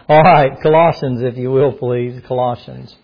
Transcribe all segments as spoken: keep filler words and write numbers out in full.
All right, Colossians, if you will, please. Colossians.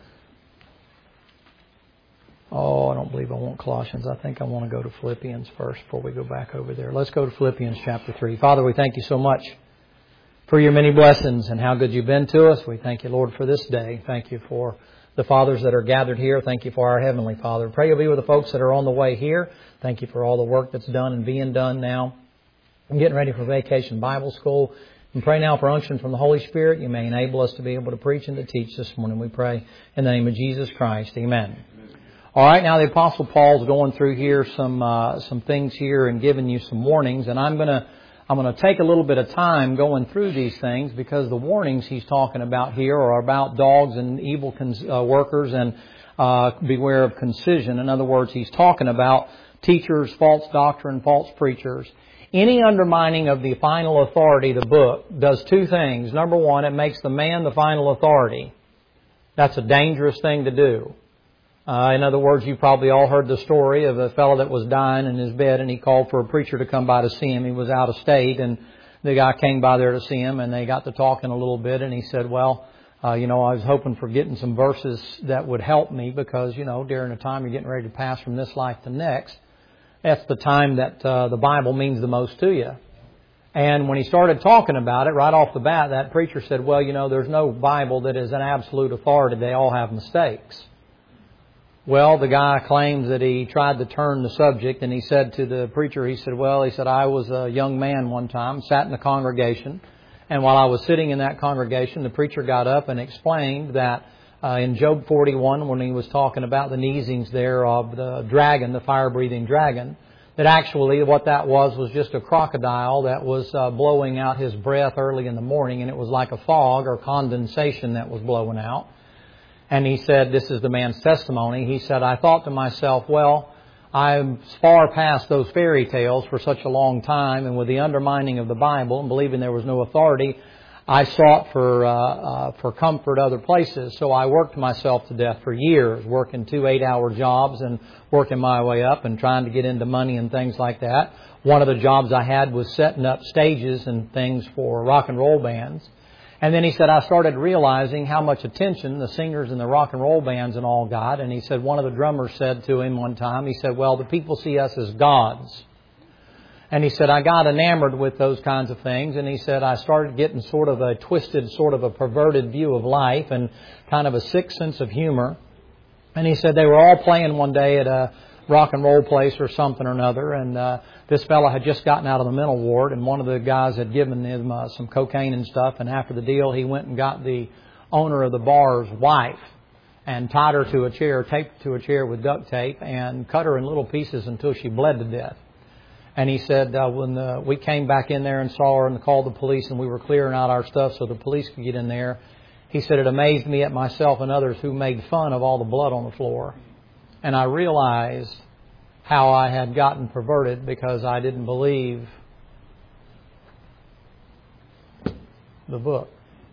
Oh, I don't believe I want Colossians. I think I want to go to Philippians first before we go back over there. Let's go to Philippians chapter three. Father, we thank you so much for your many blessings and how good you've been to us. We thank you, Lord, for this day. Thank you for the fathers that are gathered here. Thank you for our Heavenly Father. Pray you'll be with the folks that are on the way here. Thank you for all the work that's done and being done now. I'm getting ready for Vacation Bible School. And pray now for unction from the Holy Spirit. You may enable us to be able to preach and to teach this morning. We pray in the name of Jesus Christ. Amen. All right, now the Apostle Paul's going through here some uh, some things here and giving you some warnings. And I'm going to I'm going to take a little bit of time going through these things because the warnings he's talking about here are about dogs and evil cons- uh, workers and uh, beware of concision. In other words, he's talking about teachers, false doctrine, false preachers. Any undermining of the final authority, the book, does two things. Number one, it makes the man the final authority. That's a dangerous thing to do. Uh, in other words, you probably all heard the story of a fellow that was dying in his bed and he called for a preacher to come by to see him. He was out of state and the guy came by there to see him and they got to talking a little bit and he said, well, uh, you know, I was hoping for getting some verses that would help me because, you know, during the time you're getting ready to pass from this life to next, that's the time that uh, the Bible means the most to you. And when he started talking about it, right off the bat, that preacher said, well, you know, there's no Bible that is an absolute authority. They all have mistakes. Well, the guy claims that he tried to turn the subject, and he said to the preacher, he said, well, he said, I was a young man one time, sat in the congregation, and while I was sitting in that congregation, the preacher got up and explained that uh, in Job forty-one, when he was talking about the neesings there of the dragon, the fire-breathing dragon, that actually what that was was just a crocodile that was uh, blowing out his breath early in the morning, and it was like a fog or condensation that was blowing out. And he said, this is the man's testimony, he said, I thought to myself, well, I'm far past those fairy tales for such a long time, and with the undermining of the Bible and believing there was no authority, I sought for uh, uh, for comfort other places. So I worked myself to death for years, working two eight-hour jobs and working my way up and trying to get into money and things like that. One of the jobs I had was setting up stages and things for rock and roll bands. And then he said, I started realizing how much attention the singers and the rock and roll bands and all got. And he said, one of the drummers said to him one time, he said, well, the people see us as gods. And he said, I got enamored with those kinds of things. And he said, I started getting sort of a twisted, sort of a perverted view of life and kind of a sick sense of humor. And he said they were all playing one day at a rock and roll place or something or another. And uh, this fellow had just gotten out of the mental ward. And one of the guys had given him uh, some cocaine and stuff. And after the deal, he went and got the owner of the bar's wife and tied her to a chair, taped to a chair with duct tape, and cut her in little pieces until she bled to death. And he said uh, when the, we came back in there and saw her and called the police and we were clearing out our stuff so the police could get in there, he said it amazed me at myself and others who made fun of all the blood on the floor. And I realized how I had gotten perverted because I didn't believe the book.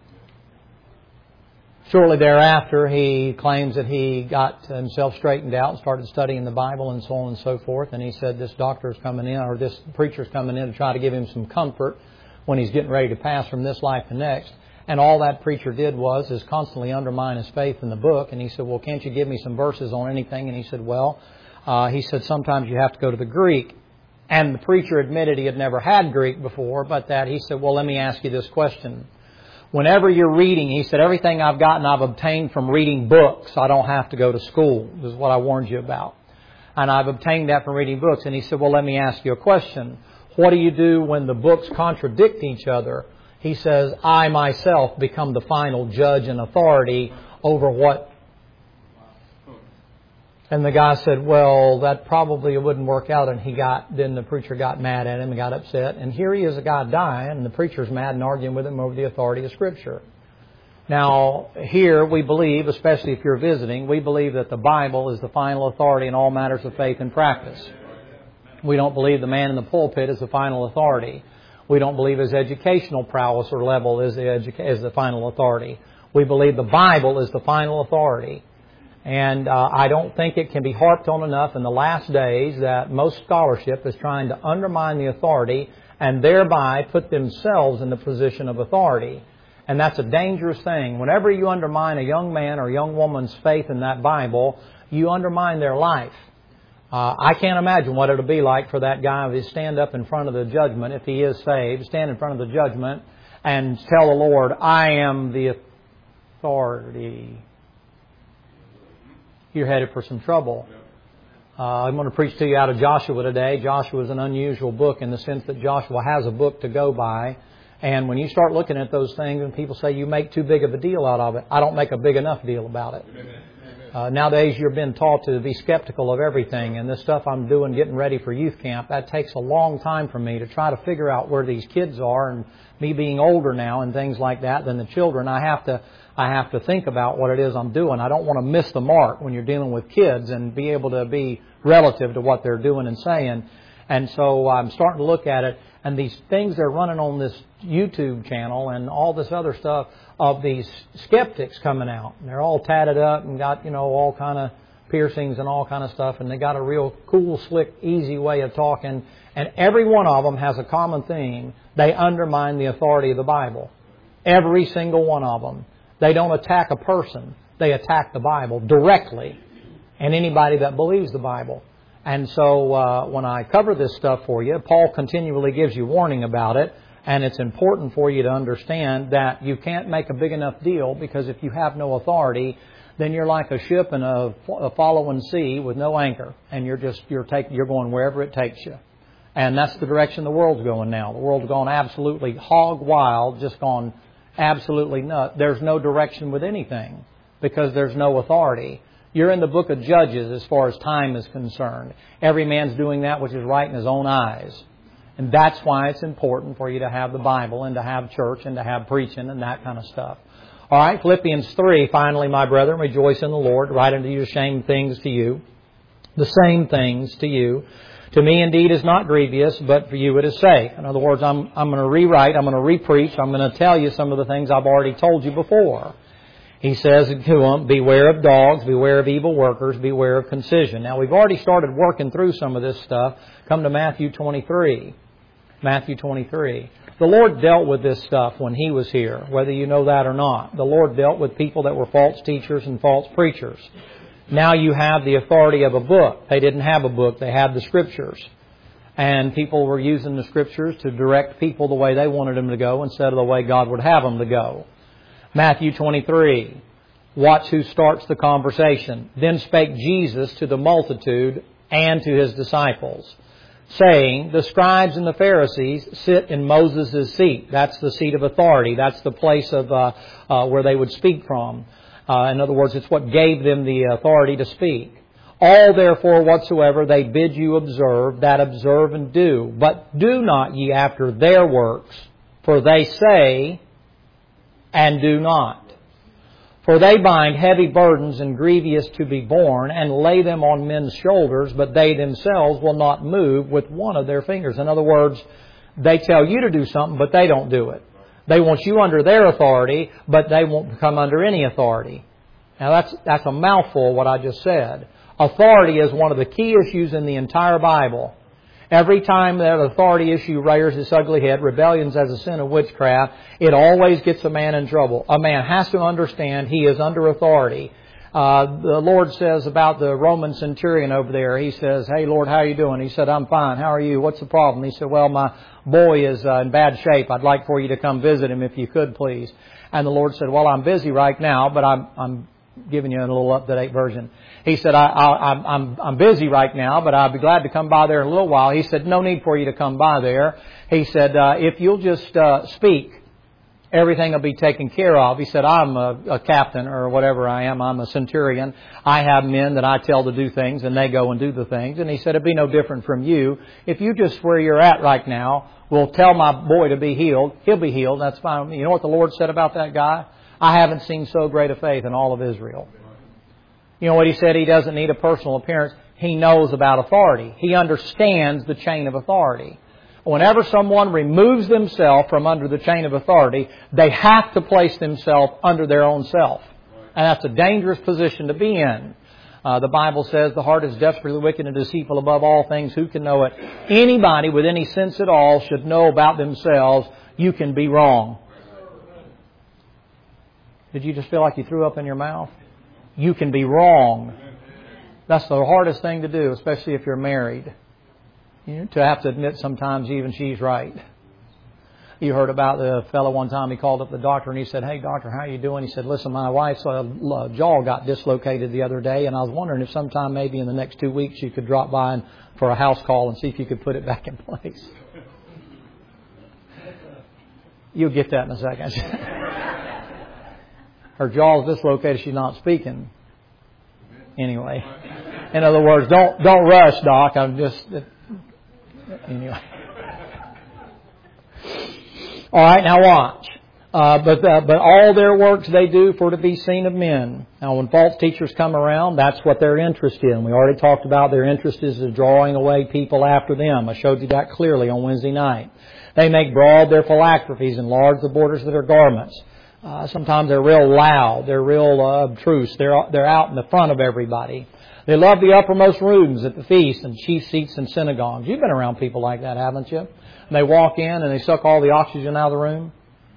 Shortly thereafter, he claims that he got himself straightened out and started studying the Bible and so on and so forth. And he said this doctor is coming in, or this preacher is coming in to try to give him some comfort when he's getting ready to pass from this life to next. And all that preacher did was is constantly undermine his faith in the book. And he said, well, can't you give me some verses on anything? And he said, well, uh, he said, sometimes you have to go to the Greek. And the preacher admitted he had never had Greek before, but that he said, well, let me ask you this question. Whenever you're reading, he said, everything I've gotten I've obtained from reading books. I don't have to go to school. This is what I warned you about. And I've obtained that from reading books. And he said, well, let me ask you a question. What do you do when the books contradict each other? He says, I myself become the final judge and authority over what. And the guy said, well, that probably wouldn't work out. And he got, then the preacher got mad at him and got upset. And here he is, a guy dying, and the preacher's mad and arguing with him over the authority of Scripture. Now, here we believe, especially if you're visiting, we believe that the Bible is the final authority in all matters of faith and practice. We don't believe the man in the pulpit is the final authority. We don't believe his educational prowess or level is the, educa- is the final authority. We believe the Bible is the final authority. And uh, I don't think it can be harped on enough in the last days that most scholarship is trying to undermine the authority and thereby put themselves in the position of authority. And that's a dangerous thing. Whenever you undermine a young man or young woman's faith in that Bible, you undermine their life. Uh, I can't imagine what it'll be like for that guy to stand up in front of the judgment, if he is saved, stand in front of the judgment and tell the Lord, I am the authority. You're headed for some trouble. Uh, I'm going to preach to you out of Joshua today. Joshua is an unusual book in the sense that Joshua has a book to go by. And when you start looking at those things and people say you make too big of a deal out of it, I don't make a big enough deal about it. Uh, nowadays you're being taught to be skeptical of everything. And this stuff I'm doing, getting ready for youth camp, that takes a long time for me to try to figure out where these kids are. And me being older now and things like that than the children, I have to I have to think about what it is I'm doing. I don't want to miss the mark when you're dealing with kids and be able to be relative to what they're doing and saying. And so I'm starting to look at it. And these things they're running on this YouTube channel and all this other stuff of these skeptics coming out. And they're all tatted up and got, you know, all kind of piercings and all kind of stuff. And they got a real cool, slick, easy way of talking. And every one of them has a common theme. They undermine the authority of the Bible. Every single one of them. They don't attack a person. They attack the Bible directly. And anybody that believes the Bible. And so uh, when I cover this stuff for you, Paul continually gives you warning about it. And it's important for you to understand that you can't make a big enough deal, because if you have no authority, then you're like a ship in a, a following sea with no anchor. And you're just you're taking you're going wherever it takes you. And that's the direction the world's going now. The world's gone absolutely hog wild, just gone absolutely nuts. There's no direction with anything because there's no authority. You're in the book of Judges as far as time is concerned. Every man's doing that which is right in his own eyes. And that's why it's important for you to have the Bible and to have church and to have preaching and that kind of stuff. All right, Philippians three, finally, my brethren, rejoice in the Lord. Write unto you the same things to you, the same things to you. To me, indeed, is not grievous, but for you it is safe. In other words, I'm, I'm going to rewrite, I'm going to repreach, I'm going to tell you some of the things I've already told you before. He says to them, beware of dogs, beware of evil workers, beware of concision. Now, we've already started working through some of this stuff. Come to Matthew twenty-three. Matthew twenty-three. The Lord dealt with this stuff when He was here, whether you know that or not. The Lord dealt with people that were false teachers and false preachers. Now you have the authority of a book. They didn't have a book. They had the Scriptures. And people were using the Scriptures to direct people the way they wanted them to go instead of the way God would have them to go. Matthew twenty-three. Watch who starts the conversation. Then spake Jesus to the multitude and to His disciples, saying, the scribes and the Pharisees sit in Moses' seat. That's the seat of authority. That's the place of uh, uh, where they would speak from. Uh, in other words, it's what gave them the authority to speak. All therefore whatsoever they bid you observe, that observe and do. But do not ye after their works, for they say and do not. For they bind heavy burdens and grievous to be borne, and lay them on men's shoulders, but they themselves will not move with one of their fingers. In other words, they tell you to do something, but they don't do it. They want you under their authority, but they won't come under any authority. Now that's that's a mouthful, what I just said. Authority is one of the key issues in the entire Bible. Every time that authority issue rears its ugly head, rebellions as a sin of witchcraft, it always gets a man in trouble. A man has to understand he is under authority. Uh, the Lord says about the Roman centurion over there, He says, hey Lord, how are you doing? He said, I'm fine. How are you? What's the problem? He said, well, my boy is uh, in bad shape. I'd like for you to come visit him if you could, please. And the Lord said, well, I'm busy right now, but I'm, I'm giving you a little up-to-date version. He said, I, I, I'm, I'm, I'm busy right now, but I'll be glad to come by there in a little while. He said, no need for you to come by there. He said, uh, if you'll just uh, speak, everything will be taken care of. He said, I'm a, a captain or whatever I am. I'm a centurion. I have men that I tell to do things, and they go and do the things. And he said, it'd be no different from you. If you just where you're at right now will tell my boy to be healed, he'll be healed. That's fine. You know what the Lord said about that guy? I haven't seen so great a faith in all of Israel. You know what He said? He doesn't need a personal appearance. He knows about authority. He understands the chain of authority. Whenever someone removes themselves from under the chain of authority, they have to place themselves under their own self. And that's a dangerous position to be in. Uh, the Bible says the heart is desperately wicked and deceitful above all things. Who can know it? Anybody with any sense at all should know about themselves, you can be wrong. Did you just feel like you threw up in your mouth? You can be wrong. That's the hardest thing to do, especially if you're married. You know, to have to admit sometimes even she's right. You heard about the fellow one time, he called up the doctor and he said, "Hey doctor, how are you doing?" He said, "Listen, my wife's uh, jaw got dislocated the other day and I was wondering if sometime maybe in the next two weeks you could drop by and, for a house call and see if you could put it back in place." You'll get that in a second. Her jaw's dislocated, she's not speaking. Anyway. In other words, don't don't rush, Doc. I'm just... Anyway. All right, now watch. Uh, but uh, but all their works they do for to be seen of men. Now, when false teachers come around, that's what they're interested in. We already talked about their interest is in drawing away people after them. I showed you that clearly on Wednesday night. They make broad their phylacteries, enlarge the borders of their garments. Uh, sometimes they're real loud. They're real uh, obtruse. They're they're out in the front of everybody. They love the uppermost rooms at the feast and chief seats in synagogues. You've been around people like that, haven't you? And they walk in and they suck all the oxygen out of the room.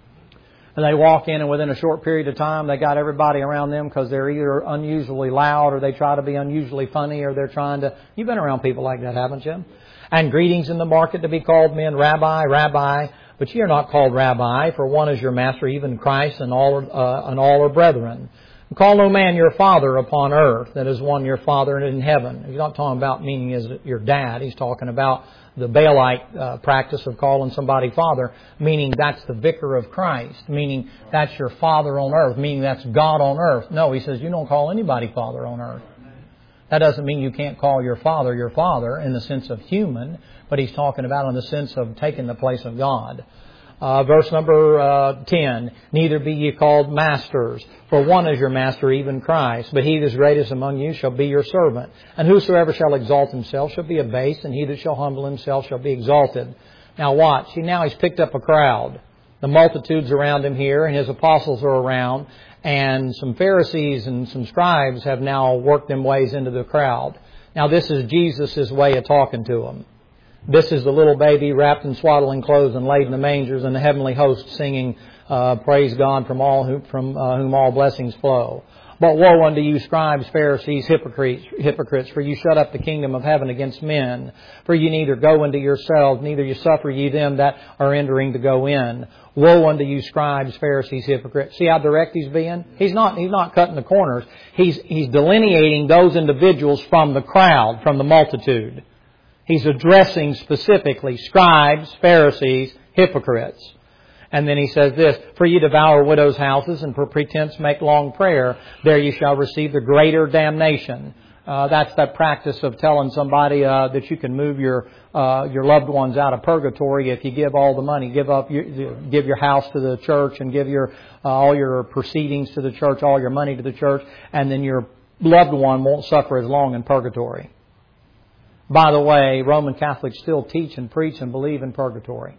And they walk in and within a short period of time they got everybody around them because they're either unusually loud or they try to be unusually funny or they're trying to... You've been around people like that, haven't you? And greetings in the market to be called men, Rabbi, Rabbi. But ye are not called Rabbi, for one is your master, even Christ, and all, uh, and all are brethren. And call no man your father upon earth, that is one your father in heaven. He's not talking about meaning as your dad. He's talking about the Baalite uh, practice of calling somebody father, meaning that's the vicar of Christ, meaning that's your father on earth, meaning that's God on earth. No, he says you don't call anybody father on earth. That doesn't mean you can't call your father your father in the sense of human, but he's talking about in the sense of taking the place of God. Uh, verse number uh, ten, neither be ye called masters, for one is your master, even Christ. But he that is greatest among you shall be your servant. And whosoever shall exalt himself shall be abased, and he that shall humble himself shall be exalted. Now watch, see, now he's picked up a crowd. The multitudes around him here, and his apostles are around, and some Pharisees and some scribes have now worked them ways into the crowd. Now this is Jesus' way of talking to them. This is the little baby wrapped in swaddling clothes and laid in the mangers, and the heavenly host singing, uh, praise God from all who, from uh, whom all blessings flow. But woe unto you, scribes, Pharisees, hypocrites, hypocrites, for you shut up the kingdom of heaven against men. For you neither go into yourselves, neither you suffer ye them that are entering to go in. Woe unto you, scribes, Pharisees, hypocrites. See how direct he's being? He's not, he's not cutting the corners. He's, he's delineating those individuals from the crowd, from the multitude. He's addressing specifically scribes, Pharisees, hypocrites. And then he says this, for ye devour widows' houses and for pretense make long prayer, there ye shall receive the greater damnation. Uh, that's that practice of telling somebody uh, that you can move your uh, your loved ones out of purgatory if you give all the money, give up, your, give your house to the church and give your uh, all your proceedings to the church, all your money to the church, and then your loved one won't suffer as long in purgatory. By the way, Roman Catholics still teach and preach and believe in purgatory.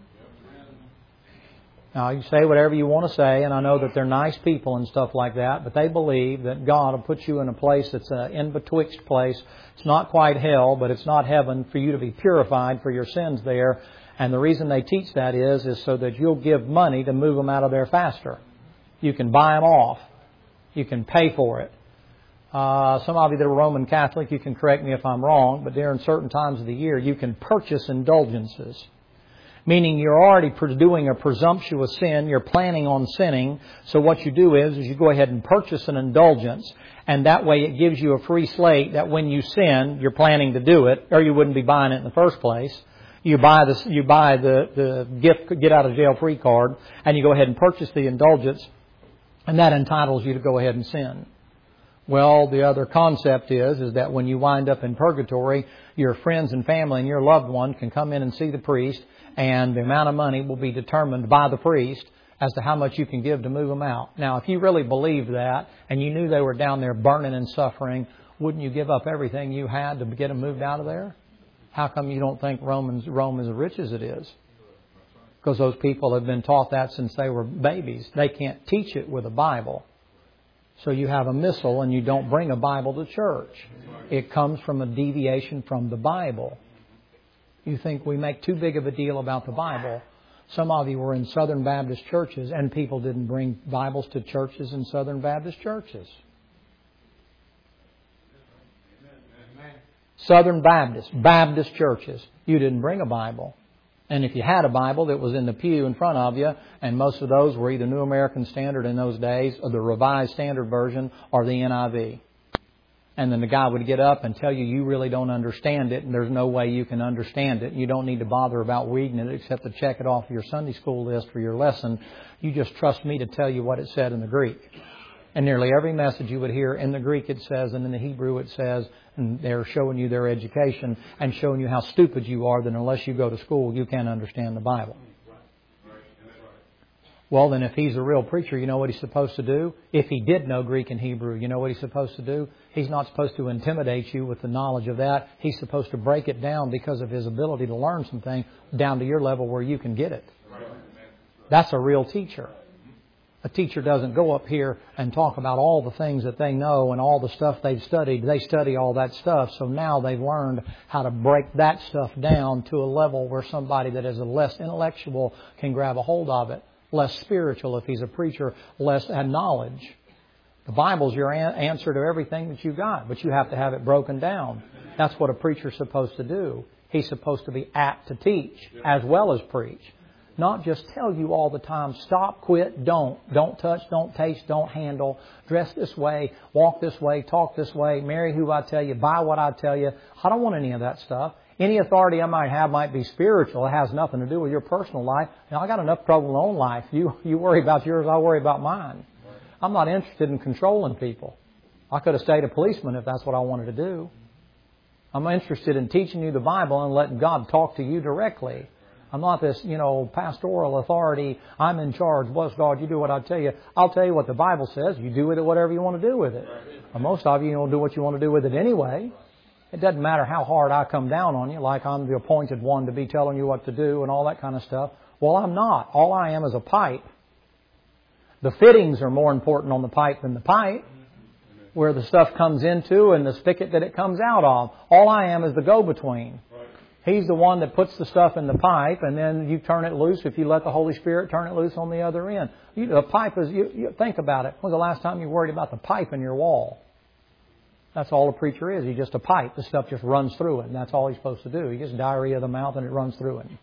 Now, you say whatever you want to say, and I know that they're nice people and stuff like that, but they believe that God will put you in a place that's an in-betwixt place. It's not quite hell, but it's not heaven, for you to be purified for your sins there. And the reason they teach that is, is so that you'll give money to move them out of there faster. You can buy them off. You can pay for it. Uh, some of you that are Roman Catholic, you can correct me if I'm wrong, but during certain times of the year, you can purchase indulgences. Meaning you're already doing a presumptuous sin, you're planning on sinning, so what you do is, is you go ahead and purchase an indulgence, and that way it gives you a free slate that when you sin, you're planning to do it, or you wouldn't be buying it in the first place. You buy the, you buy the, the gift, get out of jail free card, and you go ahead and purchase the indulgence, and that entitles you to go ahead and sin. Well, the other concept is, is that when you wind up in purgatory, your friends and family and your loved one can come in and see the priest, and the amount of money will be determined by the priest as to how much you can give to move them out. Now, if you really believed that, and you knew they were down there burning and suffering, wouldn't you give up everything you had to get them moved out of there? How come you don't think Romans, Rome is as rich as it is? Because those people have been taught that since they were babies. They can't teach it with a Bible. So you have a missal and you don't bring a Bible to church. It comes from a deviation from the Bible. You think we make too big of a deal about the Bible. Some of you were in Southern Baptist churches and people didn't bring Bibles to churches in Southern Baptist churches. Southern Baptist, Baptist churches, you didn't bring a Bible. And if you had a Bible that was in the pew in front of you, and most of those were either New American Standard in those days, or the Revised Standard Version, or the N I V. And then the guy would get up and tell you, you really don't understand it, and there's no way you can understand it. You don't need to bother about reading it except to check it off your Sunday school list for your lesson. You just trust me to tell you what it said in the Greek. And nearly every message you would hear in the Greek it says, and in the Hebrew it says, and they're showing you their education and showing you how stupid you are that unless you go to school, you can't understand the Bible. Well, then if he's a real preacher, you know what he's supposed to do? If he did know Greek and Hebrew, you know what he's supposed to do? He's not supposed to intimidate you with the knowledge of that. He's supposed to break it down because of his ability to learn something down to your level where you can get it. That's a real teacher. A teacher doesn't go up here and talk about all the things that they know and all the stuff they've studied. They study all that stuff. So now they've learned how to break that stuff down to a level where somebody that is a less intellectual can grab a hold of it. Less spiritual if he's a preacher, less knowledge. The Bible's your answer to everything that you got, but you have to have it broken down. That's what a preacher's supposed to do. He's supposed to be apt to teach as well as preach. Not just tell you all the time, stop, quit, don't. Don't touch, don't taste, don't handle. Dress this way, walk this way, talk this way, marry who I tell you, buy what I tell you. I don't want any of that stuff. Any authority I might have might be spiritual. It has nothing to do with your personal life. Now, I got enough trouble in my own life. You, you worry about yours, I worry about mine. I'm not interested in controlling people. I could have stayed a policeman if that's what I wanted to do. I'm interested in teaching you the Bible and letting God talk to you directly. I'm not this, you know, pastoral authority. I'm in charge. Bless God, you do what I tell you. I'll tell you what the Bible says. You do with it whatever you want to do with it. Well, most of you don't do what you want to do with it anyway. It doesn't matter how hard I come down on you, like I'm the appointed one to be telling you what to do and all that kind of stuff. Well, I'm not. All I am is a pipe. The fittings are more important on the pipe than the pipe, where the stuff comes into and the spigot that it comes out of. All I am is the go-between. He's the one that puts the stuff in the pipe, and then you turn it loose if you let the Holy Spirit turn it loose on the other end. You, the pipe is, you, you think about it. When was the last time you worried about the pipe in your wall? That's all a preacher is. He's just a pipe. The stuff just runs through it, and that's all he's supposed to do. He gets diarrhea of the mouth, and it runs through it.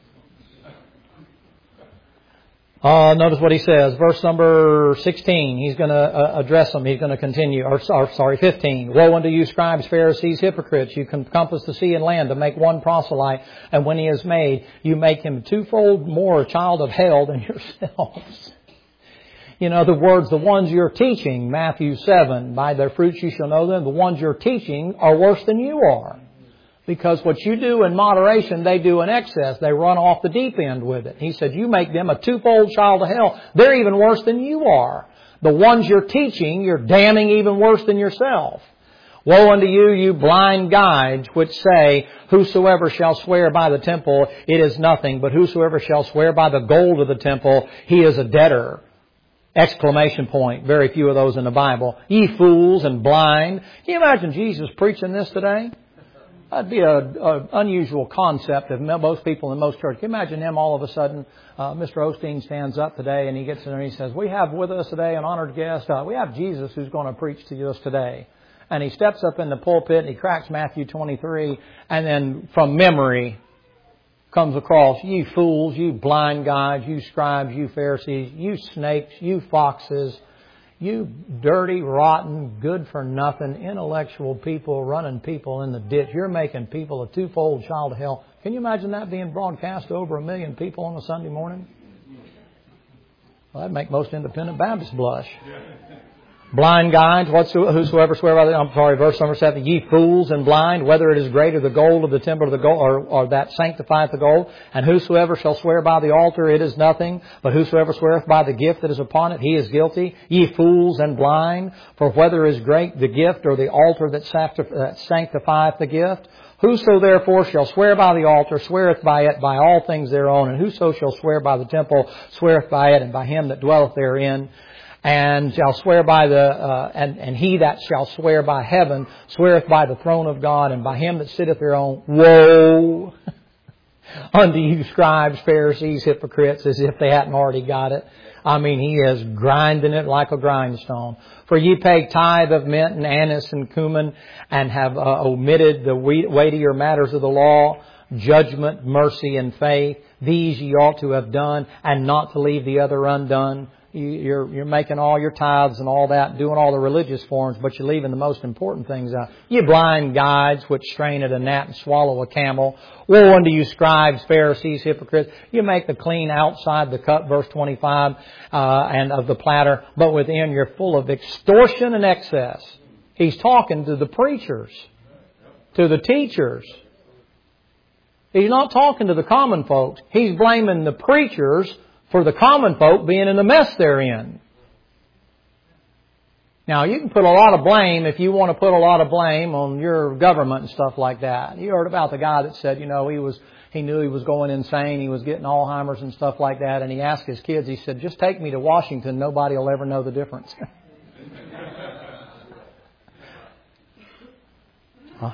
Uh, notice what he says. Verse number sixteen. He's going to uh, address them. He's going to continue. Or, or sorry, fifteen. Woe unto you, scribes, Pharisees, hypocrites! You compass the sea and land to make one proselyte, and when he is made, you make him twofold more a child of hell than yourselves. In other words, the ones you're teaching, Matthew seven, by their fruits you shall know them, the ones you're teaching are worse than you are. Because what you do in moderation, they do in excess. They run off the deep end with it. He said, you make them a twofold child of hell. They're even worse than you are. The ones you're teaching, you're damning even worse than yourself. Woe unto you, you blind guides, which say, whosoever shall swear by the temple, it is nothing. But whosoever shall swear by the gold of the temple, he is a debtor. Exclamation point. Very few of those in the Bible. Ye fools and blind. Can you imagine Jesus preaching this today? That'd be an unusual concept of most people in most churches. Can you imagine him all of a sudden, uh, Mister Osteen stands up today and he gets in there and he says, we have with us today an honored guest. Uh, we have Jesus who's going to preach to us today. And he steps up in the pulpit and he cracks Matthew twenty-three, and then from memory comes across, you fools, you blind guides, you scribes, you Pharisees, you snakes, you foxes, you dirty, rotten, good-for-nothing, intellectual people running people in the ditch. You're making people a twofold child of hell. Can you imagine that being broadcast to over a million people on a Sunday morning? Well, that'd make most independent Baptists blush. Blind guides, whosoever swear by the, I'm sorry, verse number seven, ye fools and blind, whether it is greater the gold of the temple of the gold, or, or that sanctifieth the gold, and whosoever shall swear by the altar, it is nothing, but whosoever sweareth by the gift that is upon it, he is guilty. Ye fools and blind, for whether is great the gift or the altar that sanctifieth the gift, whoso therefore shall swear by the altar, sweareth by it, by all things thereon, and whoso shall swear by the temple, sweareth by it, and by him that dwelleth therein. And shall swear by the, uh, and, and he that shall swear by heaven, sweareth by the throne of God, and by him that sitteth thereon. Woe! Unto you scribes, Pharisees, hypocrites, as if they hadn't already got it. I mean, he is grinding it like a grindstone. For ye pay tithe of mint and anise and cumin, and have uh, omitted the weightier matters of the law, judgment, mercy, and faith. These ye ought to have done, and not to leave the other undone. You're, you're making all your tithes and all that, doing all the religious forms, but you're leaving the most important things out. You blind guides, which strain at a gnat and swallow a camel. Woe unto you, scribes, Pharisees, hypocrites! You make the clean outside the cup, verse twenty-five, uh, and of the platter, but within you're full of extortion and excess. He's talking to the preachers, to the teachers. He's not talking to the common folks. He's blaming the preachers for the common folk being in the mess they're in. Now, you can put a lot of blame, if you want to put a lot of blame on your government and stuff like that. You heard about the guy that said, you know, he was he knew he was going insane. He was getting Alzheimer's and stuff like that. And he asked his kids, he said, just take me to Washington. Nobody will ever know the difference. Huh?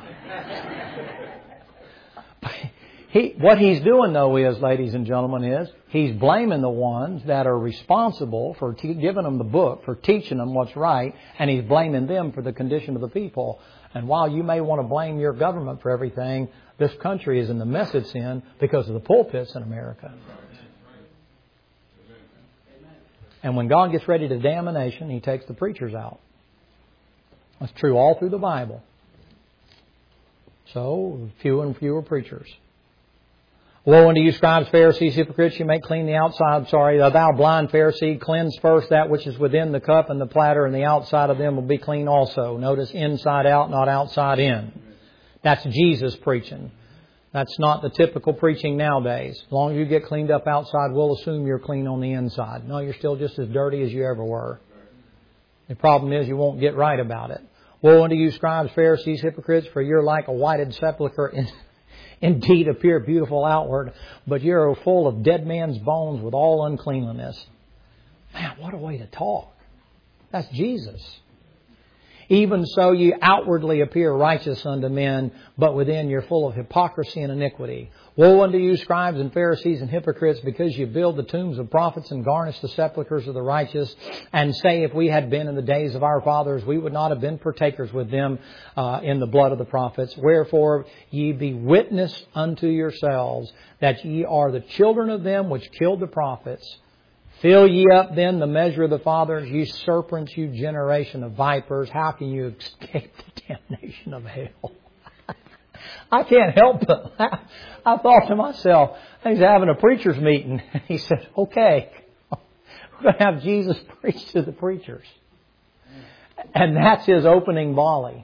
He, what he's doing, though, is, ladies and gentlemen, is he's blaming the ones that are responsible for te- giving them the book, for teaching them what's right, and he's blaming them for the condition of the people. And while you may want to blame your government for everything, this country is in the mess it's in because of the pulpits in America. And when God gets ready to damn a nation, He takes the preachers out. That's true all through the Bible. So, fewer and fewer preachers. Woe unto you, scribes, Pharisees, hypocrites! You make clean the outside. Sorry, thou blind Pharisee, cleanse first that which is within the cup and the platter, and the outside of them will be clean also. Notice, inside out, not outside in. That's Jesus preaching. That's not the typical preaching nowadays. As long as you get cleaned up outside, we'll assume you're clean on the inside. No, you're still just as dirty as you ever were. The problem is you won't get right about it. Woe unto you, scribes, Pharisees, hypocrites! For you're like a whited sepulchre in indeed appear beautiful outward, but you're full of dead men's bones with all uncleanliness. Man, what a way to talk. That's Jesus. Even so you outwardly appear righteous unto men, but within you're full of hypocrisy and iniquity. Woe unto you, scribes and Pharisees and hypocrites, because you build the tombs of prophets and garnish the sepulchres of the righteous, and say, if we had been in the days of our fathers, we would not have been partakers with them uh, in the blood of the prophets. Wherefore ye be witness unto yourselves that ye are the children of them which killed the prophets. Fill ye up then the measure of the fathers, ye serpents, you generation of vipers. How can you escape the damnation of hell? I can't help but laugh. I thought to myself, he's having a preacher's meeting. And he said, okay, we're going to have Jesus preach to the preachers. And that's his opening volley.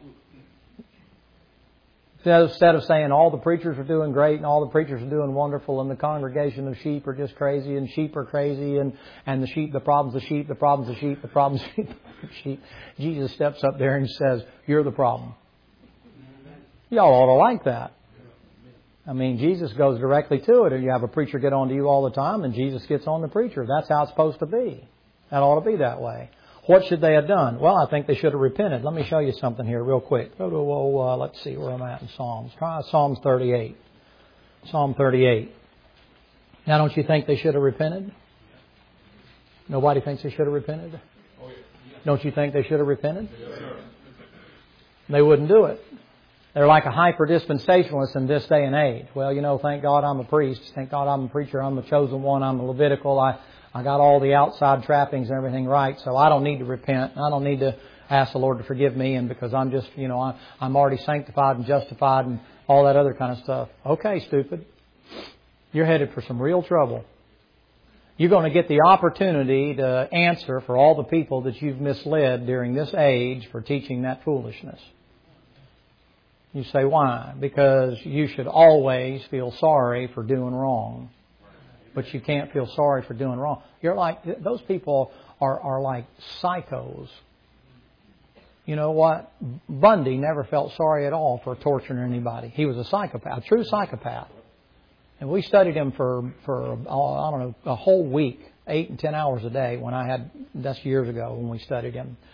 Instead of saying all the preachers are doing great and all the preachers are doing wonderful and the congregation of sheep are just crazy and sheep are crazy and, and the sheep, the problems of sheep, the problems of sheep, the problems of sheep. Jesus steps up there and says, you're the problem. Y'all ought to like that. I mean, Jesus goes directly to it. If you have a preacher get on to you all the time and Jesus gets on the preacher, that's how it's supposed to be. That ought to be that way. What should they have done? Well, I think they should have repented. Let me show you something here real quick. Go to, oh, uh, let's see where I'm at in Psalms. Try Psalms thirty-eight. Psalm thirty-eight. Now, don't you think they should have repented? Nobody thinks they should have repented? Don't you think they should have repented? They wouldn't do it. They're like a hyper-dispensationalist in this day and age. Well, you know, thank God I'm a priest. Thank God I'm a preacher. I'm the chosen one. I'm a Levitical. I, I got all the outside trappings and everything right, so I don't need to repent. I don't need to ask the Lord to forgive me, and because I'm just, you know, I, I'm already sanctified and justified and all that other kind of stuff. Okay, stupid. You're headed for some real trouble. You're going to get the opportunity to answer for all the people that you've misled during this age for teaching that foolishness. You say, why? Because you should always feel sorry for doing wrong. But you can't feel sorry for doing wrong. You're like, those people are, are like psychos. You know what? Bundy never felt sorry at all for torturing anybody. He was a psychopath, a true psychopath. And we studied him for, for I don't know, a whole week, eight and ten hours a day when I had, that's years ago when we studied him.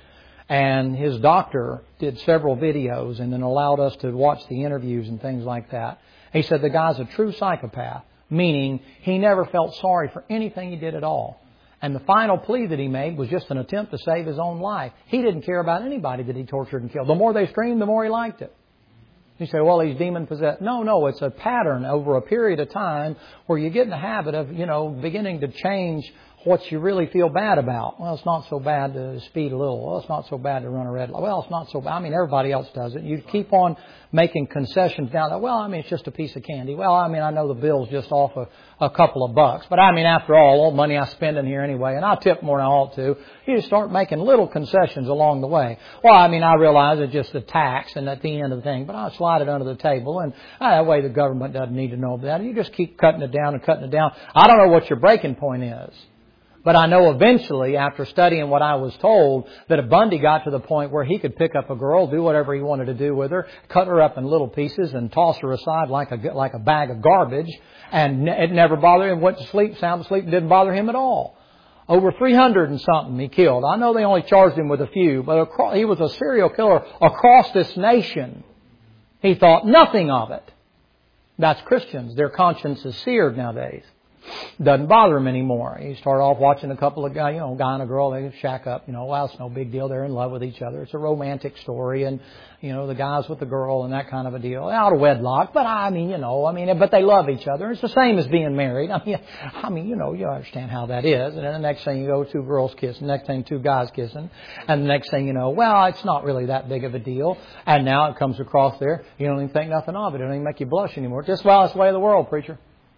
And his doctor did several videos and then allowed us to watch the interviews and things like that. He said the guy's a true psychopath, meaning he never felt sorry for anything he did at all. And the final plea that he made was just an attempt to save his own life. He didn't care about anybody that he tortured and killed. The more they screamed, the more he liked it. You say, well, he's demon-possessed. No, no, it's a pattern over a period of time where you get in the habit of, you know, beginning to change what you really feel bad about. Well, it's not so bad to speed a little. Well, it's not so bad to run a red light. Well, it's not so bad. I mean, everybody else does it. You keep on making concessions down there. Well, I mean, it's just a piece of candy. Well, I mean, I know the bill's just off a, a couple of bucks. But I mean, after all, all the money I spend in here anyway, and I tip more than I ought to. You just start making little concessions along the way. Well, I mean, I realize it's just a tax and at the end of the thing, but I slide it under the table, and uh, that way the government doesn't need to know that. You just keep cutting it down and cutting it down. I don't know what your breaking point is. But I know eventually, after studying what I was told, that if Bundy got to the point where he could pick up a girl, do whatever he wanted to do with her, cut her up in little pieces and toss her aside like a, like a bag of garbage, and it never bothered him, went to sleep, sound asleep, didn't bother him at all. Over three hundred and something he killed. I know they only charged him with a few, but across, he was a serial killer across this nation. He thought nothing of it. That's Christians. Their conscience is seared nowadays. Doesn't bother him anymore. He started off watching a couple of guys, you know, guy and a girl, they shack up, you know, well, it's no big deal. They're in love with each other. It's a romantic story, and, you know, the guy's with the girl and that kind of a deal. Out of wedlock, but I mean, you know, I mean, but they love each other. It's the same as being married. I mean, I mean, you know, you understand how that is. And then the next thing you go, two girls kissing, next thing two guys kissing, and the next thing you know, well, it's not really that big of a deal. And now it comes across there, you don't even think nothing of it. It don't even make you blush anymore. Just, well, it's the way of the world, preacher.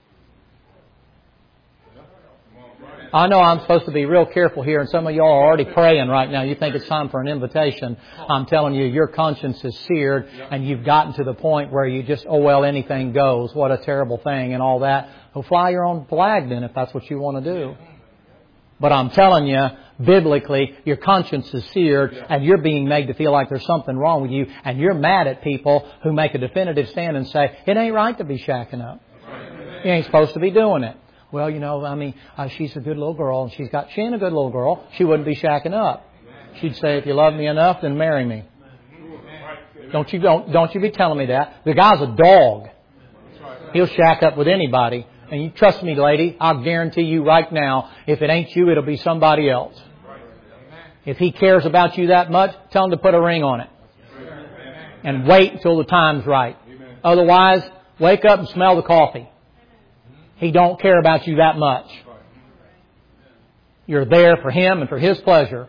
I know I'm supposed to be real careful here, and some of y'all are already praying right now. You think it's time for an invitation. I'm telling you, your conscience is seared, and you've gotten to the point where you just, oh, well, anything goes. What a terrible thing and all that. Well, fly your own flag then if that's what you want to do. But I'm telling you, biblically, your conscience is seared, and you're being made to feel like there's something wrong with you, and you're mad at people who make a definitive stand and say, it ain't right to be shacking up. You ain't supposed to be doing it. Well, you know, I mean, uh, she's a good little girl, and she's got, she ain't a good little girl. She wouldn't be shacking up. She'd say, if you love me enough, then marry me. Don't you, don't, don't you be telling me that. The guy's a dog. He'll shack up with anybody. And you trust me, lady, I'll guarantee you right now, if it ain't you, it'll be somebody else. If he cares about you that much, tell him to put a ring on it. And wait until the time's right. Otherwise, wake up and smell the coffee. He don't care about you that much. You're there for him and for his pleasure.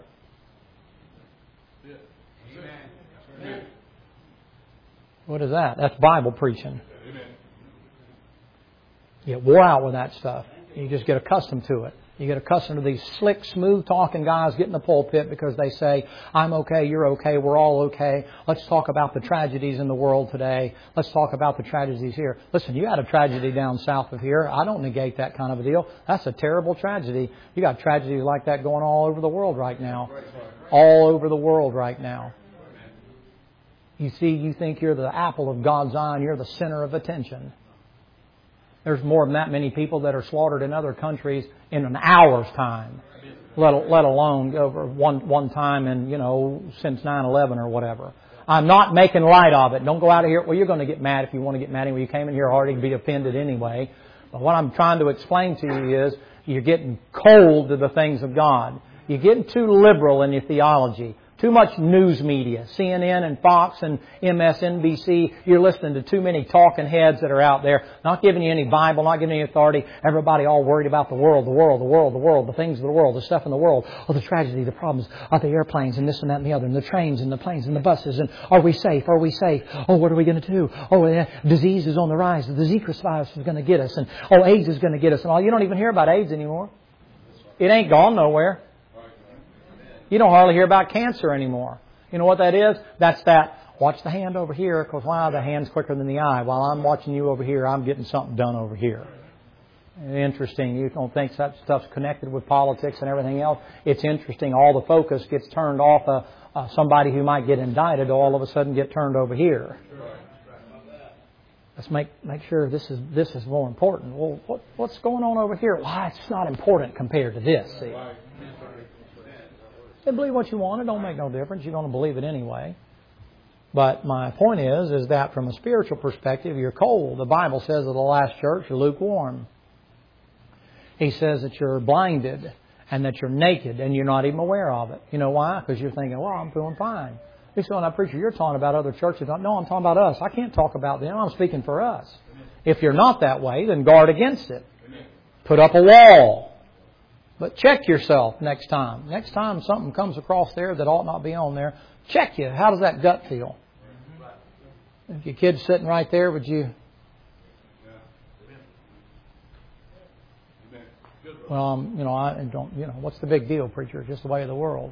What is that? That's Bible preaching. You get wore out with that stuff. You just get accustomed to it. You get accustomed to these slick, smooth-talking guys get in the pulpit because they say, I'm okay, you're okay, we're all okay. Let's talk about the tragedies in the world today. Let's talk about the tragedies here. Listen, you had a tragedy down south of here. I don't negate that kind of a deal. That's a terrible tragedy. You got tragedies like that going all over the world right now. All over the world right now. You see, you think you're the apple of God's eye and you're the center of attention. There's more than that many people that are slaughtered in other countries in an hour's time, let, let alone over one one time in, you know, since nine eleven or whatever. I'm not making light of it. Don't go out of here. Well, you're going to get mad if you want to get mad anyway. You came in here already to be offended anyway. But what I'm trying to explain to you is you're getting cold to the things of God. You're getting too liberal in your theology. Too much news media, C N N and Fox and M S N B C. You're listening to too many talking heads that are out there, not giving you any Bible, not giving you any authority. Everybody all worried about the world, the world, the world, the world, the things of the world, the stuff in the world. Oh, the tragedy, the problems of the airplanes and this and that and the other, and the trains and the planes and the buses. And are we safe? Are we safe? Oh, what are we going to do? Oh, uh, disease is on the rise. The Zika virus is going to get us. And oh, AIDS is going to get us. And all. You don't even hear about AIDS anymore. It ain't gone nowhere. You don't hardly hear about cancer anymore. You know what that is? That's that, watch the hand over here, because, wow, the hand's quicker than the eye. While I'm watching you over here, I'm getting something done over here. Interesting. You don't think that stuff's connected with politics and everything else. It's interesting. All the focus gets turned off of uh, somebody who might get indicted to all of a sudden get turned over here. Let's make make sure this is this is more important. Well, what, what's going on over here? Why, it's not important compared to this, see. And believe what you want. It don't make no difference. You're going to believe it anyway. But my point is, is that from a spiritual perspective, you're cold. The Bible says of the last church, you're lukewarm. He says that you're blinded and that you're naked and you're not even aware of it. You know why? Because you're thinking, well, I'm doing fine. You say, well, now, preacher, you're talking about other churches. No, I'm talking about us. I can't talk about them. I'm speaking for us. If you're not that way, then guard against it. Put up a wall. But check yourself next time. Next time something comes across there that ought not be on there, check you. How does that gut feel? If your kid's sitting right there, would you... Well, um, you know, I don't. You know, what's the big deal, preacher? It's just the way of the world.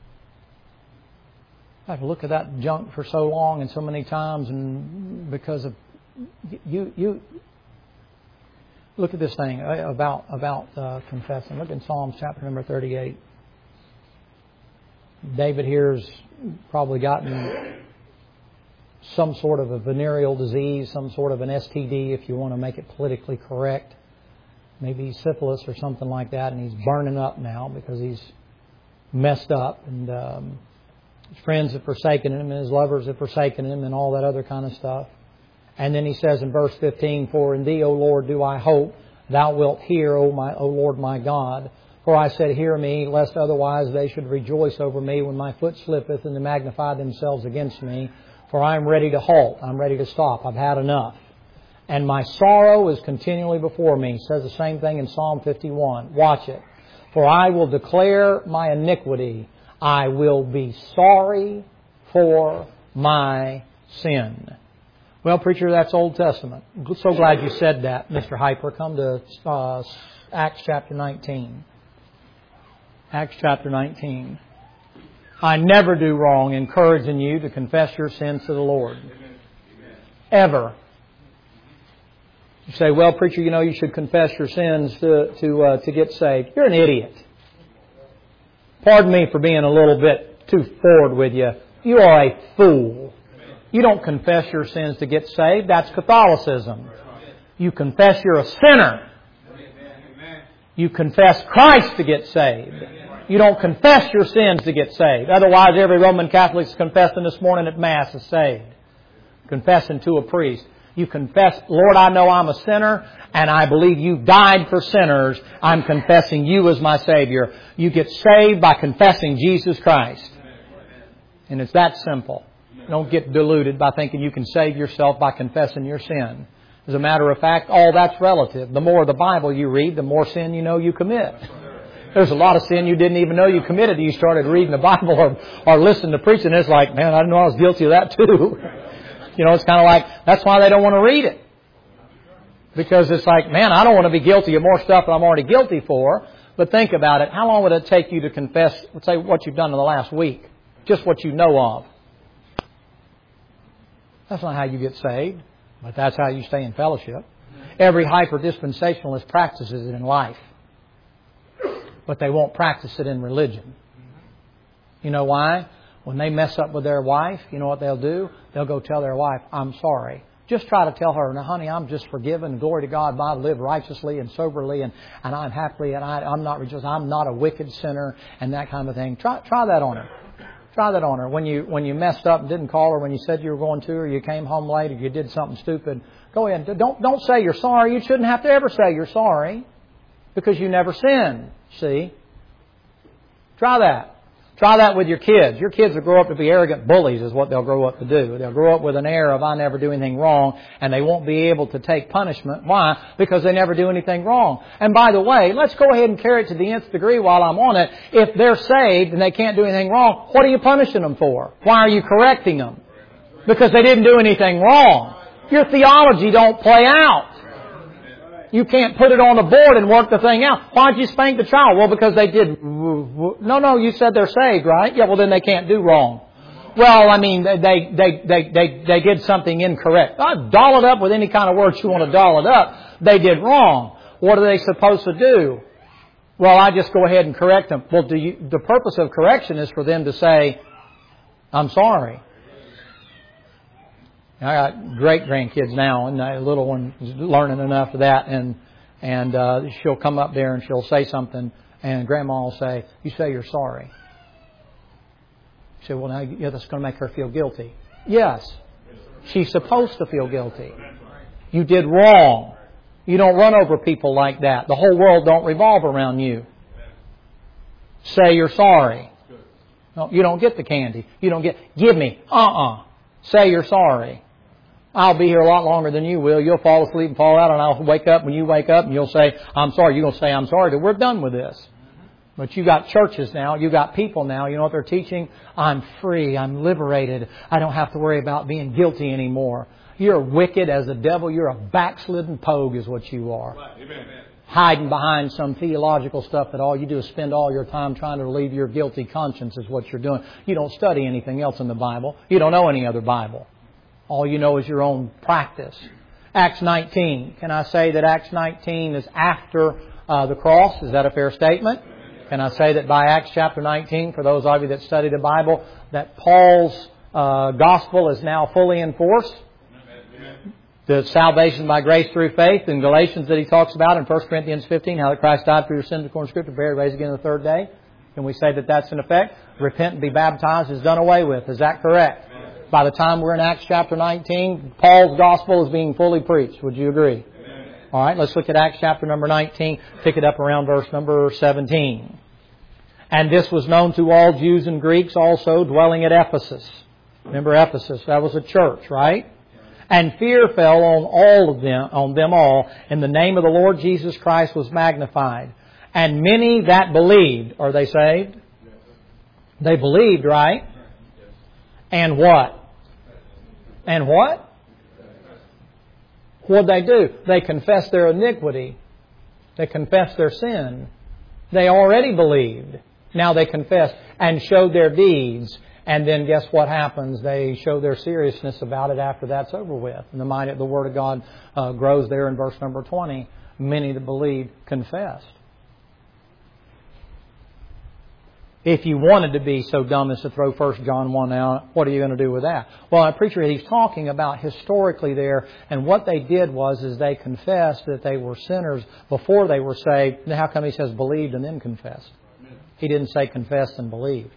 I have to look at that junk for so long and so many times, and because of you, you look at this thing about about uh, confessing. Look in Psalms chapter number thirty-eight. David here's probably gotten some sort of a venereal disease, some sort of an S T D, if you want to make it politically correct. Maybe syphilis or something like that, and he's burning up now because he's messed up, and um, his friends have forsaken him, and his lovers have forsaken him, and all that other kind of stuff. And then he says in verse fifteen, "For in Thee, O Lord, do I hope. Thou wilt hear, O my, O Lord my God. For I said, Hear me, lest otherwise they should rejoice over me when my foot slippeth, and to magnify themselves against me. For I am ready to halt. I'm ready to stop. I've had enough. And my sorrow is continually before me." It says the same thing in Psalm fifty-one. Watch it. "For I will declare my iniquity. I will be sorry for my sin." Well, preacher, that's Old Testament. So glad you said that, Mister Hyper. Come to uh, Acts chapter nineteen. Acts chapter nineteen. "I never do wrong, encouraging you to confess your sins to the Lord." Ever. You say, "Well, preacher, you know you should confess your sins to to uh, to get saved." You're an idiot. Pardon me for being a little bit too forward with you. You are a fool. You don't confess your sins to get saved. That's Catholicism. You confess you're a sinner. You confess Christ to get saved. You don't confess your sins to get saved. Otherwise, every Roman Catholic confessing this morning at Mass is saved. Confessing to a priest. You confess, "Lord, I know I'm a sinner, and I believe you died for sinners. I'm confessing you as my Savior." You get saved by confessing Jesus Christ. And it's that simple. Don't get deluded by thinking you can save yourself by confessing your sin. As a matter of fact, all that's relative. The more of the Bible you read, the more sin you know you commit. There's a lot of sin you didn't even know you committed till you started reading the Bible or, or listening to preaching. It's like, man, I didn't know I was guilty of that too. You know, it's kind of like, that's why they don't want to read it. Because it's like, man, I don't want to be guilty of more stuff that I'm already guilty for. But think about it. How long would it take you to confess, let's say, what you've done in the last week? Just what you know of. That's not how you get saved. But that's how you stay in fellowship. Every hyper-dispensationalist practices it in life. But they won't practice it in religion. You know why? When they mess up with their wife, you know what they'll do? They'll go tell their wife, "I'm sorry." Just try to tell her, "Now, honey, I'm just forgiven. Glory to God. I live righteously and soberly, and, and I'm happily, and I, I'm not rejoicing. I'm not a wicked sinner," and that kind of thing. Try try that on her. Try that on her. When you when you messed up and didn't call her when you said you were going to, or you came home late, or you did something stupid, go ahead. Don't don't say you're sorry. You shouldn't have to ever say you're sorry, because you never sinned. See? Try that. Try that with your kids. Your kids will grow up to be arrogant bullies is what they'll grow up to do. They'll grow up with an air of, "I never do anything wrong," and they won't be able to take punishment. Why? Because they never do anything wrong. And by the way, let's go ahead and carry it to the nth degree while I'm on it. If they're saved and they can't do anything wrong, what are you punishing them for? Why are you correcting them? Because they didn't do anything wrong. Your theology don't play out. You can't put it on the board and work the thing out. Why'd you spank the child? Well, because they did. No, no, you said they're saved, right? Yeah, well, then they can't do wrong. Well, I mean, they they they they they, they did something incorrect. Oh, doll it up with any kind of words you want to doll it up. They did wrong. What are they supposed to do? Well, I just go ahead and correct them. Well, do you, the purpose of correction is for them to say, "I'm sorry." I got great grandkids now, and the little one is learning enough of that, and and uh, she'll come up there and she'll say something, and Grandma will say, "You say you're sorry." You say, well, now yeah, that's going to make her feel guilty. Yes. She's supposed to feel guilty. You did wrong. You don't run over people like that. The whole world don't revolve around you. Say you're sorry. No, you don't get the candy. You don't get, give me. Uh-uh. Say you're sorry. I'll be here a lot longer than you will. You'll fall asleep and fall out, and I'll wake up when you wake up, and you'll say, I'm sorry. You're going to say, I'm sorry, till we're done with this. But you got churches now. You got people now. You know what they're teaching? I'm free. I'm liberated. I don't have to worry about being guilty anymore. You're wicked as the devil. You're a backslidden pogue is what you are. Amen. Hiding behind some theological stuff that all you do is spend all your time trying to relieve your guilty conscience is what you're doing. You don't study anything else in the Bible. You don't know any other Bible. All you know is your own practice. Acts nineteen. Can I say that Acts nineteen is after uh, the cross? Is that a fair statement? Can I say that by Acts chapter nineteen, for those of you that study the Bible, that Paul's uh, gospel is now fully in force? The salvation by grace through faith in Galatians that he talks about in First Corinthians fifteen, how that Christ died for your sins according to Scripture, buried, raised again on the third day. Can we say that that's in effect? Repent and be baptized is done away with. Is that correct? Amen. By the time we're in Acts chapter nineteen, Paul's gospel is being fully preached. Would you agree? Amen. All right, let's look at Acts chapter number nineteen. Pick it up around verse number seventeen. And this was known to all Jews and Greeks also dwelling at Ephesus. Remember Ephesus, that was a church, right? And fear fell on all of them, on them all, and the name of the Lord Jesus Christ was magnified. And many that believed, are they saved? They believed, right? And what? And what? What'd they do? They confessed their iniquity. They confessed their sin. They already believed. Now they confess and showed their deeds. And then guess what happens? They show their seriousness about it after that's over with. And the mind of the Word of God uh, grows there in verse number twenty. Many that believed confessed. If you wanted to be so dumb as to throw First John one out, what are you going to do with that? Well, a preacher, he's talking about historically there, and what they did was is they confessed that they were sinners before they were saved. Now, how come he says believed and then confessed? He didn't say confessed and believed.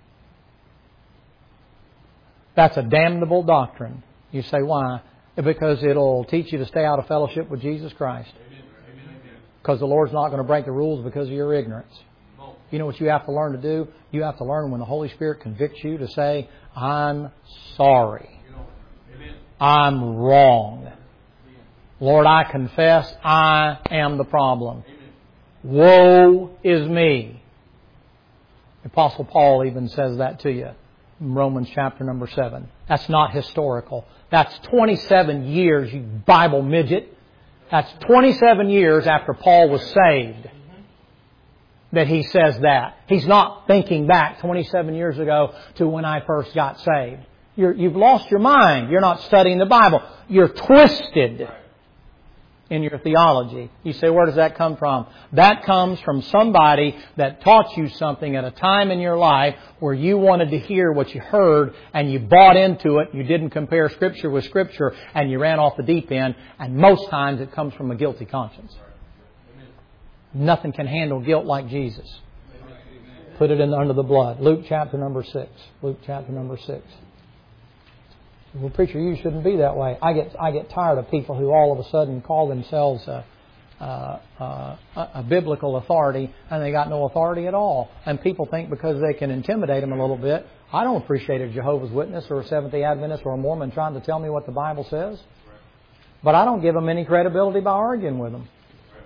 That's a damnable doctrine. You say, why? Because it'll teach you to stay out of fellowship with Jesus Christ. Because the Lord's not going to break the rules because of your ignorance. You know what you have to learn to do? You have to learn when the Holy Spirit convicts you to say, I'm sorry. I'm wrong. Lord, I confess I am the problem. Woe is me. Apostle Paul even says that to you. Romans chapter number seven. That's not historical. That's twenty-seven years, you Bible midget. That's twenty-seven years after Paul was saved that he says that. He's not thinking back twenty-seven years ago to when I first got saved. You're, you've lost your mind. You're not studying the Bible. You're twisted in your theology. You say, where does that come from? That comes from somebody that taught you something at a time in your life where you wanted to hear what you heard and you bought into it. You didn't compare Scripture with Scripture and you ran off the deep end. And most times it comes from a guilty conscience. Nothing can handle guilt like Jesus. Put it in under the blood. Luke chapter number six. Luke chapter number six. Well, preacher, you shouldn't be that way. I get I get tired of people who all of a sudden call themselves a, a, a, a biblical authority and they got no authority at all. And people think because they can intimidate them a little bit. I don't appreciate a Jehovah's Witness or a Seventh-day Adventist or a Mormon trying to tell me what the Bible says. But I don't give them any credibility by arguing with them.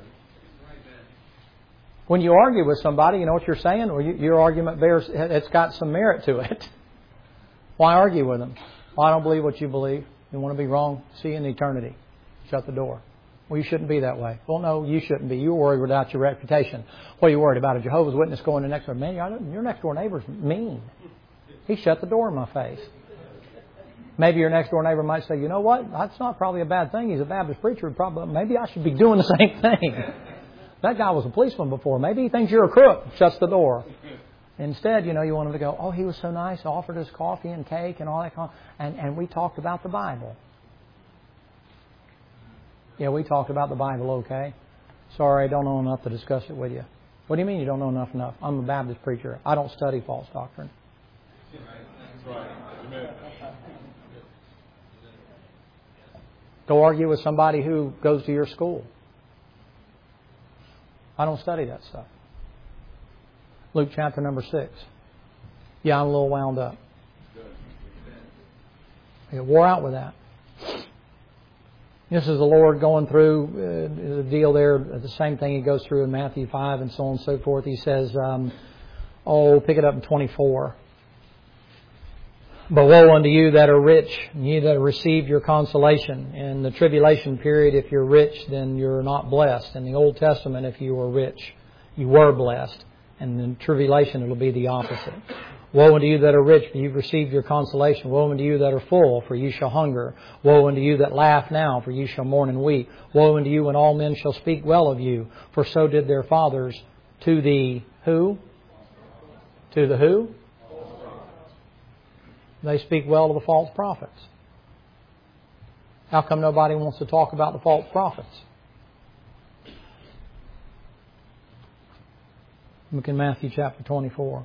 When you argue with somebody, you know what you're saying? Or you, your argument bears, it's got some merit to it. Why argue with them? Well, I don't believe what you believe. You want to be wrong? See you in eternity. Shut the door. Well, you shouldn't be that way. Well, no, you shouldn't be. You're worried about your reputation. What are you worried about? A Jehovah's Witness going to next door? Man, your next door neighbor's mean. He shut the door in my face. Maybe your next door neighbor might say, you know what? That's not probably a bad thing. He's a Baptist preacher. Probably, maybe I should be doing the same thing. That guy was a policeman before. Maybe he thinks you're a crook. Shuts the door. Instead, you know, you want him to go, oh, he was so nice, offered us coffee and cake and all that kind of, and, and we talked about the Bible. Yeah, we talked about the Bible, okay. Sorry, I don't know enough to discuss it with you. What do you mean you don't know enough enough? I'm a Baptist preacher. I don't study false doctrine. Go argue with somebody who goes to your school. I don't study that stuff. Luke chapter number six. Yeah, I'm a little wound up. I get wore out with that. This is the Lord going through uh, the deal there, the same thing He goes through in Matthew five and so on and so forth. He says, um, oh, pick it up in twenty-four. But woe unto you that are rich, and you that have received your consolation. In the tribulation period, if you're rich, then you're not blessed. In the Old Testament, if you were rich, you were blessed. And in tribulation, it'll be the opposite. Woe unto you that are rich, for you've received your consolation. Woe unto you that are full, for you shall hunger. Woe unto you that laugh now, for you shall mourn and weep. Woe unto you when all men shall speak well of you, for so did their fathers to the who? To the who? They speak well of the false prophets. How come nobody wants to talk about the false prophets? Look in Matthew chapter twenty-four.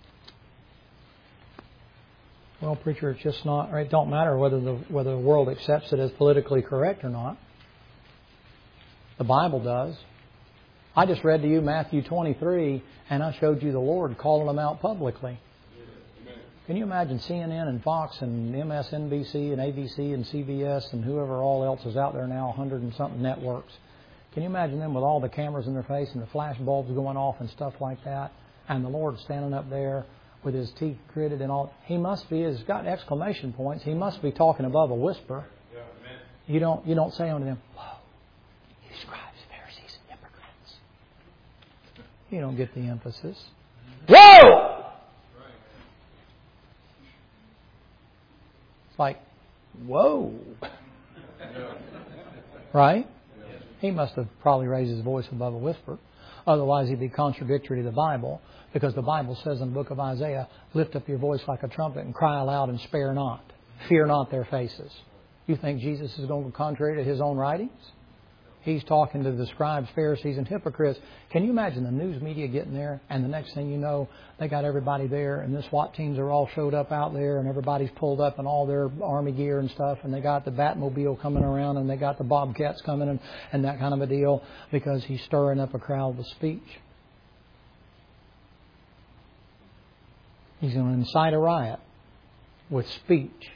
Well, preacher, it's just not. It don't matter whether the whether the world accepts it as politically correct or not. The Bible does. I just read to you Matthew twenty-three, and I showed you the Lord calling them out publicly. Can you imagine C N N and Fox and M S N B C and A B C and C B S and whoever all else is out there now, a hundred and something networks? Can you imagine them with all the cameras in their face and the flash bulbs going off and stuff like that? And the Lord standing up there with His teeth gritted and all. He must be, He's got exclamation points. He must be talking above a whisper. Yeah, you don't you don't say unto them, whoa, you scribes, Pharisees, and hypocrites. You don't get the emphasis. Whoa! It's like, whoa. Right? He must have probably raised his voice above a whisper. Otherwise, he'd be contradictory to the Bible. Because the Bible says in the book of Isaiah, lift up your voice like a trumpet and cry aloud and spare not. Fear not their faces. You think Jesus is going to go contrary to His own writings? He's talking to the scribes, Pharisees, and hypocrites. Can you imagine the news media getting there, and the next thing you know, they got everybody there, and the SWAT teams are all showed up out there, and everybody's pulled up in all their army gear and stuff, and they got the Batmobile coming around, and they got the Bobcats coming, and, and that kind of a deal, because he's stirring up a crowd with speech. He's going to incite a riot with speech.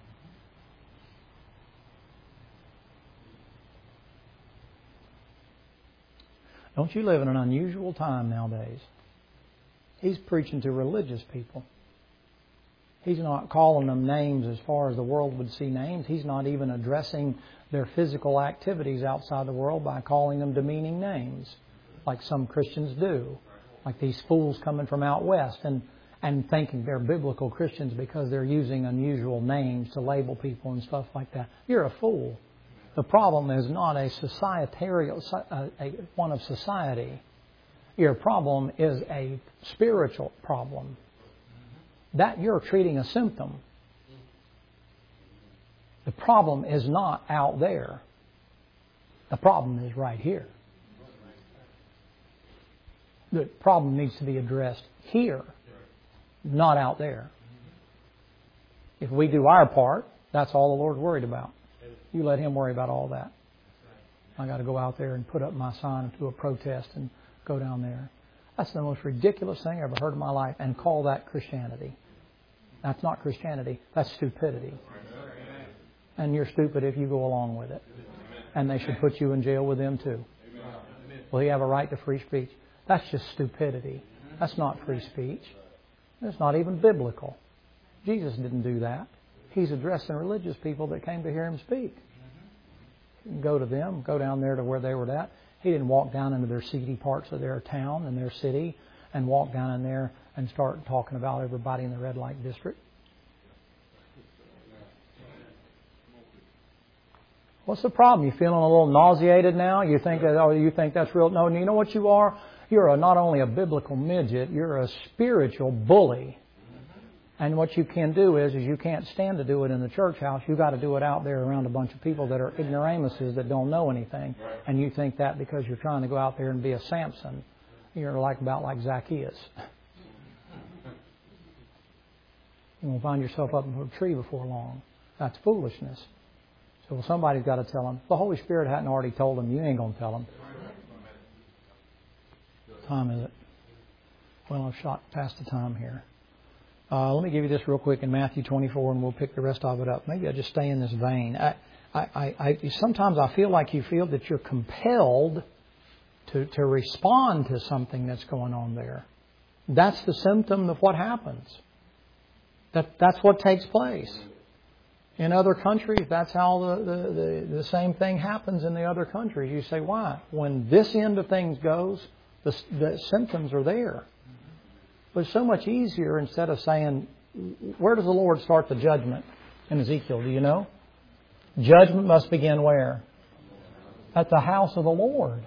Don't you live in an unusual time nowadays? He's preaching to religious people. He's not calling them names as far as the world would see names. He's not even addressing their physical activities outside the world by calling them demeaning names, like some Christians do. Like these fools coming from out west and, and thinking they're biblical Christians because they're using unusual names to label people and stuff like that. You're a fool. The problem is not a societarial, a, a, one of society. Your problem is a spiritual problem. That you're treating a symptom. The problem is not out there. The problem is right here. The problem needs to be addressed here, not out there. If we do our part, that's all the Lord's worried about. You let Him worry about all that. I got to go out there and put up my sign and do a protest and go down there. That's the most ridiculous thing I ever heard in my life, and call that Christianity. That's not Christianity. That's stupidity. And you're stupid if you go along with it. And they should put you in jail with them too. Well, you have a right to free speech. That's just stupidity. That's not free speech. It's not even biblical. Jesus didn't do that. He's addressing religious people that came to hear Him speak. Go to them, go down there to where they were at. He didn't walk down into their seedy parts of their town and their city and walk down in there and start talking about everybody in the red light district. What's the problem? You feeling a little nauseated now? You think that, oh, you think that's real? No, you know what you are? You're a, not only a biblical midget, you're a spiritual bully. And what you can do is, is you can't stand to do it in the church house. You've got to do it out there around a bunch of people that are ignoramuses that don't know anything. Right. And you think that because you're trying to go out there and be a Samson, you're like about like Zacchaeus. You're going to find yourself up in a tree before long. That's foolishness. So well, somebody's got to tell them. The Holy Spirit hadn't already told them. You ain't going to tell them. What time is it? Well, I've shot past the time here. Uh, let me give you this real quick in Matthew twenty-four, and we'll pick the rest of it up. Maybe I'll just stay in this vein. I, I, I, I, sometimes I feel like you feel that you're compelled to, to respond to something that's going on there. That's the symptom of what happens. That That's what takes place. In other countries, that's how the, the, the, the same thing happens in the other countries. You say, why? When this end of things goes, the, the symptoms are there. But it's so much easier instead of saying, where does the Lord start the judgment in Ezekiel? Do you know? Judgment must begin where? At the house of the Lord.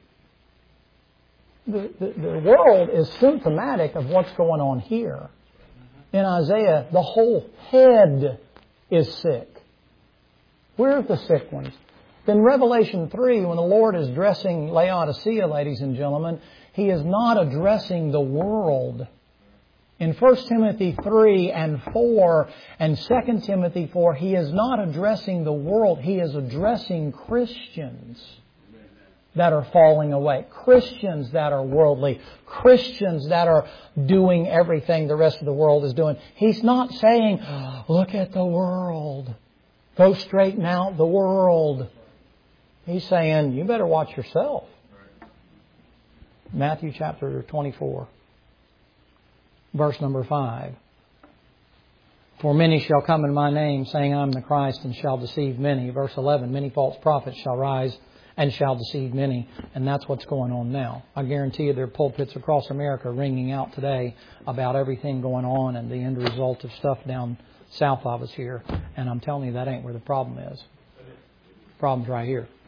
The, the, the world is symptomatic of what's going on here. In Isaiah, the whole head is sick. Where are the sick ones? In Revelation three, when the Lord is addressing Laodicea, ladies and gentlemen, He is not addressing the world. In First Timothy three and four and Second Timothy four, He is not addressing the world. He is addressing Christians that are falling away. Christians that are worldly. Christians that are doing everything the rest of the world is doing. He's not saying, look at the world. Go straighten out the world. He's saying, you better watch yourself. Matthew chapter twenty-four, verse number five. For many shall come in my name, saying, I am the Christ, and shall deceive many. Verse eleven, many false prophets shall rise and shall deceive many. And that's what's going on now. I guarantee you there are pulpits across America ringing out today about everything going on and the end result of stuff down south of us here. And I'm telling you, that ain't where the problem is. The problem's right here.